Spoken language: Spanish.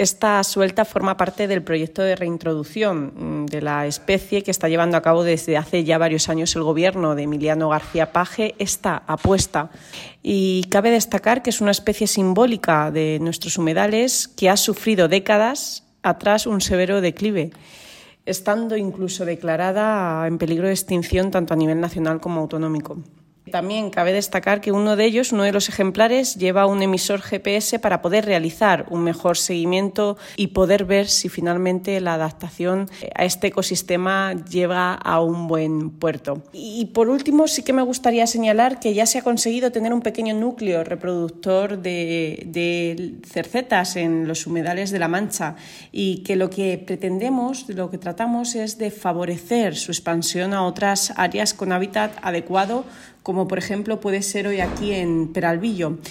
Esta suelta forma parte del proyecto de reintroducción de la especie que está llevando a cabo desde hace ya varios años el gobierno de Emiliano García Paje, esta apuesta. Y cabe destacar que es una especie simbólica de nuestros humedales que ha sufrido décadas atrás un severo declive, estando incluso declarada en peligro de extinción tanto a nivel nacional como autonómico. También cabe destacar que uno de los ejemplares, lleva un emisor GPS para poder realizar un mejor seguimiento y poder ver si finalmente la adaptación a este ecosistema lleva a un buen puerto. Y por último, sí que me gustaría señalar que ya se ha conseguido tener un pequeño núcleo reproductor de cercetas en los humedales de La Mancha y que lo que pretendemos, lo que tratamos es de favorecer su expansión a otras áreas con hábitat adecuado, como por ejemplo puede ser hoy aquí en Peralvillo.